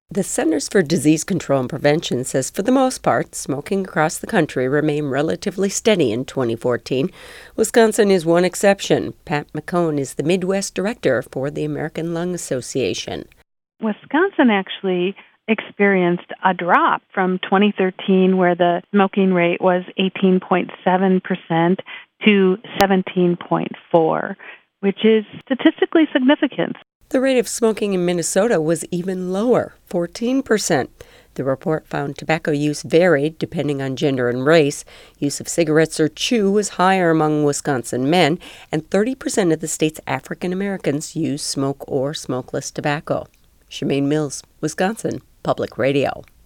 The Centers for Disease Control and Prevention says for the most part, smoking across the country remained relatively steady in 2014. Wisconsin is one exception. Pat McCone is the Midwest Director for the American Lung Association. Wisconsin actually experienced a drop from 2013, where the smoking rate was 18.7% to 17.4%, which is statistically significant. The rate of smoking in Minnesota was even lower, 14%. The report found tobacco use varied depending on gender and race. Use of cigarettes or chew was higher among Wisconsin men, and 30% of the state's African Americans use smoke or smokeless tobacco. Shemaine Mills, Wisconsin Public Radio.